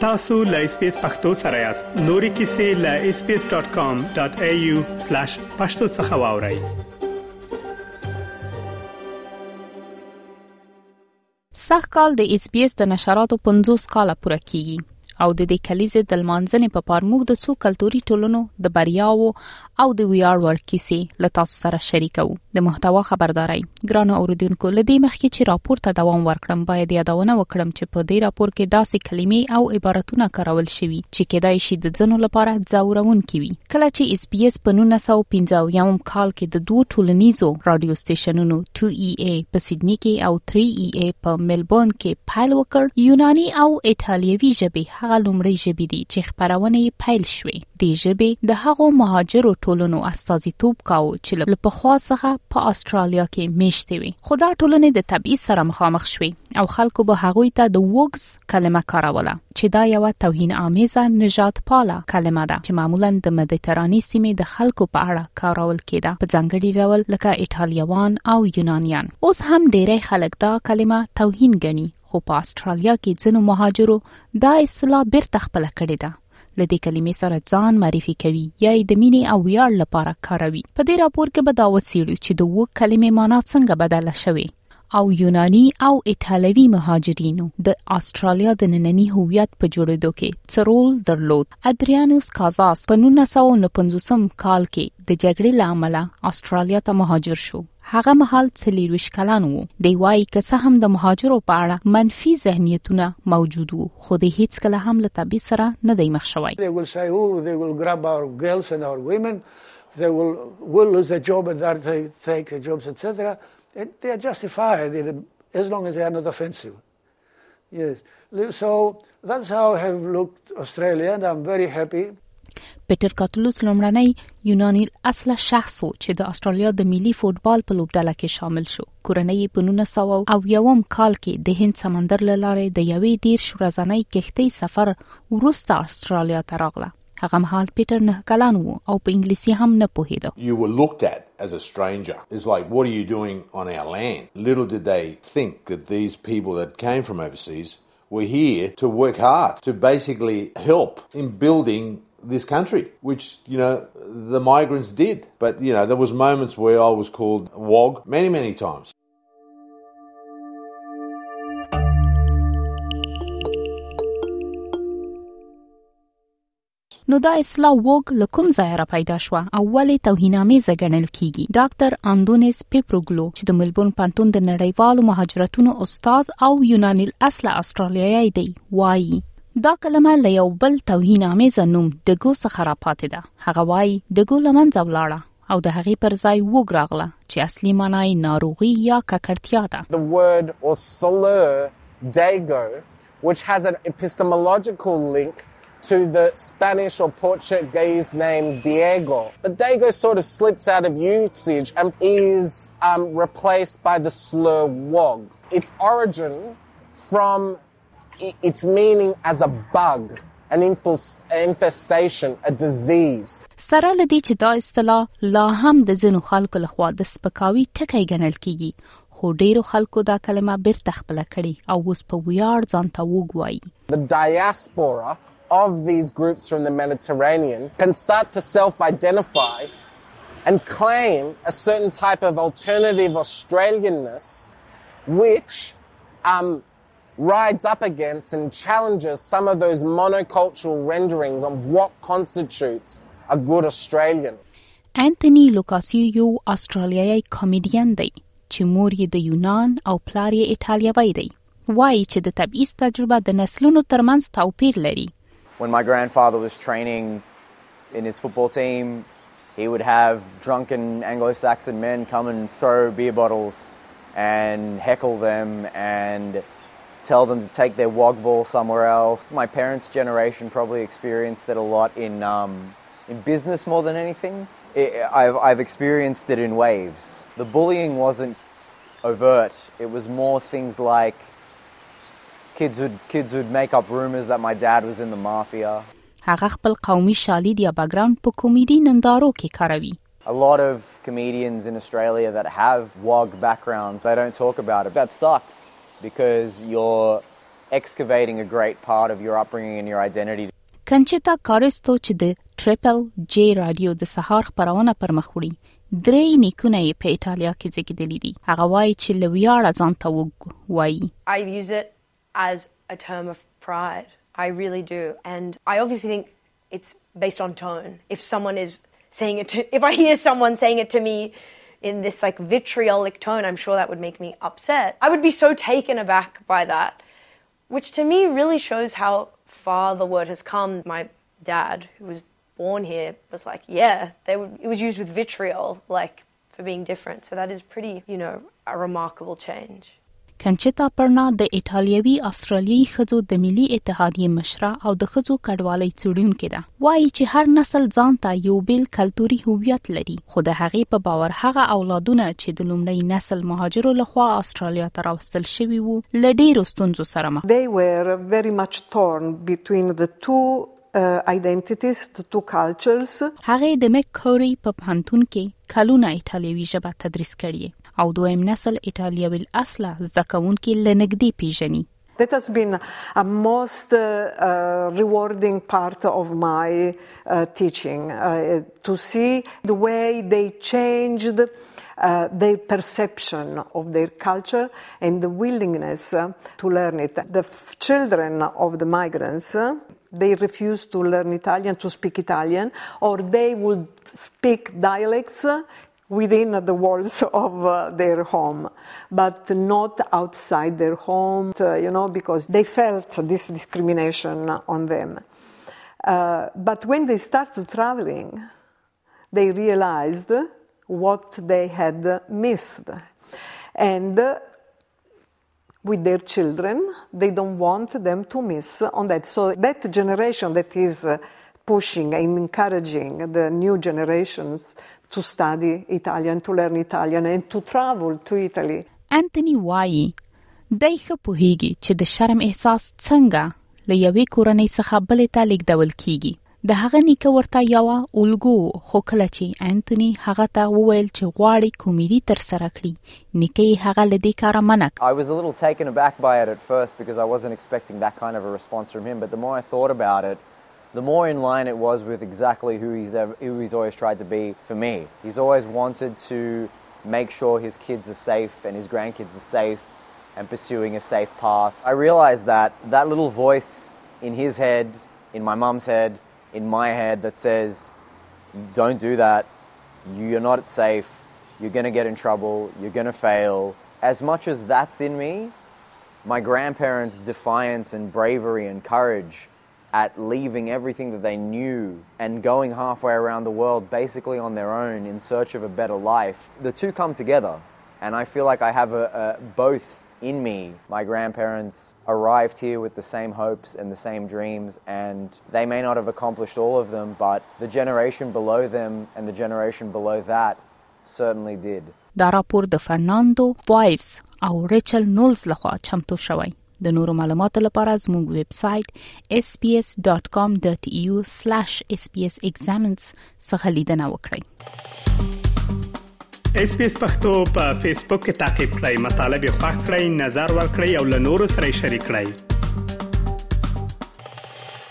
tasu.lspacepakhtosarayast nori kisi.lspace.com.au/pakhtosakhawauri. سږ کال د اس بي اس د نشراتو 50 کاله پوره کیږي او د دې کلیزې د لمانځنې په پار موږ د څو کلتوري ټولنو د بریاو او د ویاړ ور کیسې له تاسو سره شریکو. د محتوا خبرداري ګرانو اوریدونکو، لدې مخکې چې راپور ته دوام ورکړم باید یادونه وکړم چې په دې راپور کې داسې کلمې او عبارتونه کارول شوي چې کېدای شي د ځینو لپاره ځورونکي وي. کله چې اس بي اس په 1995 کال کې د دوه ټولنیزو رادیو سټیشنونو 2EA په سیدنی کې او 3EA په ملبورن کې پیل وکړ، یوناني او ایټالوي ژبې هغه لومړی ژبې دي چې خبرونه یې پیل شوې. د ژبې د هغو مهاجرو ټولنو استازیتوب کاوه چې له پخوا څخه په استرالیا کې میشته وي. خو دا ټولنې د تبعیض سره مخامخ شوې او خلکو به هغوی ته د وګز کلمه کاروله چې دا یو توهین آمیزه نژاد پاله کلمه ده چې معمولا د مدیترانې سیمې د خلکو په اړه کارول کېده، په ځانګړي ډول لکه ایټالیوان او یونانیان. اوس هم ډېری خلک دا کلمه توهین ګڼي، خو په استرالیا کې ځینو مهاجرو دا اصطلاح بیرته خپله کړې ده. لدې کلمې سره ځان معرفي کوي یا د مینې او ویاړ لپاره کاروي. په دې راپور کې به دا وڅېړو چې د وګ کلمې معنا څنګه بدله شوې او یوناني او ایټالوي مهاجرینو د استرالیا د ننني هویت په جوړېدو کې څه رول درلود. ادریانوس کازاس په 1950 کال کې د جګړې له امله استرالیا ته مهاجر شو. هغه مهال 40 کلن وو. دی وايي که څه هم د مهاجرو په اړه منفي ذهنیتونه موجود وو، خو د هیڅ کله هم له تبعیض سره نه دی مخ شوی. They will say, oh, they will grab our girls and our women, they will lose their job and they take jobs, etc. They are justified as long as they are not offensive. Yes. So that's how I have looked Australia, and I'm very happy. پیټر کاتولوس لومړنی یوناني اصله شخص و چې د استرالیا د ملي فوټبال په لوبډله کې شامل شو. کورنۍ په 1901 کال کې د هند سمندر له لارې د یوې 10 ورځنۍ کښتۍ سفر وروسته استرالیا ته راغله. هغه مهال پیټر 9 کلن و او په انګلیسي هم نه پوهیده. You were looked at as a stranger. It's like, what are you doing on our land? Little did they think that these people that came from overseas were here to work hard, to basically help in building this country, which, you know, the migrants did. But, you know, there was moments where I was called wog many times. نو دا اصلاح وګ لکم ځای را پیدا شو او ولې توهینامیزه ګڼل کیږي. ډاکټر اندونیس پیپروګلو چې د ملبورن پانتون د نړیوالو مهاجرتونو استاد او یوناني اصله استرالیایي دی وایي دا کلمه له یو بل توهینامیزه نوم دګو څخه را پاتې ده. هغه وایي دګو له منځه ولاړه او د هغې پر ځای وګ راغله چې اصلي معنی یې ناروغي یا ککړتیا ده. The word or slur dago, which has an epistemological link to the Spanish or Portuguese name Diego. But Dago sort of slips out of usage and is replaced by the slur wog. Its origin from its meaning as a bug, an infestation, a disease. سره لدی چې دا اصطلاح لا هم د ځینو خلکو لخوا د سپکاوي ټکی ګڼل کیږي، خو ډیرو خلکو دا کلمه بیرته خپله کړي او اوس په ویاړ ځان ته وګ وایي. The diaspora of these groups from the Mediterranean can start to self-identify and claim a certain type of alternative Australianness which rides up against and challenges some of those monocultural renderings of what constitutes a good Australian. انتونی لوکاسیو یو استرالیایی کامیډین دی چې مور یې د یونان او پلار یې ایټالیایی دی. وایي چې د تبعیض تجربه د نسلونو ترمنځ توپیر لري. When my grandfather was training in his football team, he would have drunken Anglo-Saxon men come and throw beer bottles and heckle them and tell them to take their wog ball somewhere else. My parents' generation probably experienced it a lot in business more than anything. I've experienced it in waves. The bullying wasn't overt. It was more things like kids would make up rumors that my dad was in the mafia. هغه خپل قومي شالید یا بیکګراوند په کومیډي نندارو کې کاروي. A lot of comedians in Australia that have WOG backgrounds, they don't talk about it. That sucks because you're excavating a great part of your upbringing and your identity. کنچیتا کارستو چې د ټریپل جی رادیو د سهار خبرونه پر مخ وړي 3 نیکونه یې په ایټالیا کې زیږیدلي دي. هغه وایي چې له ویاړه ځان ته وایي. I use it as a term of pride. I really do. And I obviously think it's based on tone. If someone is saying it if I hear someone saying it to me in this like vitriolic tone, I'm sure that would make me upset. I would be so taken aback by that, which to me really shows how far the word has come. My dad, who was born here, was like, yeah, it was used with vitriol, like for being different. So that is pretty, a remarkable change. کنچیتا پرنا د ایټالیوي استرالیایي ښځو د ملي اتحادیې مشره او د ښځو کډوالۍ څېړونکې ده. وایي چې هر نسل ځان ته یو بیل کلتوري هویت لري، خو د هغې په باور هغه اولادونه چې د لومړی نسل مهاجرو لخوا استرالیا ته راوستل شوي وو له ډېرو ستونزو سره مخ. They were very much torn between the two identities, the two cultures. هغې د مک کوري په پوهنتون کې کلونه ایټالیوي ژبه تدریس کړې او دویم نسل ایټالیوي الاصله زده کوونکي له نږدې پیژني. That has been a most rewarding part of my teaching, to see the way they changed their perception of their culture and the willingness to learn it. The children of the migrants, they refused to learn Italian, to speak Italian, or they would speak dialects within the walls of their home, but not outside their home, because they felt this discrimination on them. But when they started traveling, they realized what they had missed. And with their children, they don't want them to miss on that. So that generation that is pushing and encouraging the new generations to study Italian, to learn Italian and to travel to Italy. انتوني وایي دای ښه پوهیږي چې د شرم احساس څنګه له یوې کورنۍ څخه بلې ته لیږدول کیږي. د هغه نیکه ورته یوه الګو خو کله چې انتوني هغه ته وویل چې غواړي کومیډي ترسره کړي، نیکه یې هغه له دې کاره منع کړ. I was a little taken aback by it at first because I wasn't expecting that kind of a response from him, but the more I thought about it, the more in line it was with exactly who he's always tried to be for me. He's always wanted to make sure his kids are safe and his grandkids are safe and pursuing a safe path. I realized that little voice in his head, in my mum's head, in my head that says, don't do that, you're not safe, you're going to get in trouble, you're going to fail. As much as that's in me, my grandparents' defiance and bravery and courage at leaving everything that they knew and going halfway around the world basically on their own in search of a better life, the two come together. And I feel like I have both in me. My grandparents arrived here with the same hopes and the same dreams, and they may not have accomplished all of them, but the generation below them and the generation below that certainly did. دا راپور د فرناندو وایفز او ریچل نولز لخوا چمتو شوی. د نورو معلوماتو لپاره زموږ ویب سایټ sbs.com.au/sbsexamines څخه لیدنه وکړئ. SBS پښتو په فیسبوک کې تعقیب کړئ، مطالب یې خوښ کړئ، نظر ورکړئ او له نورو سره شریک کړئ.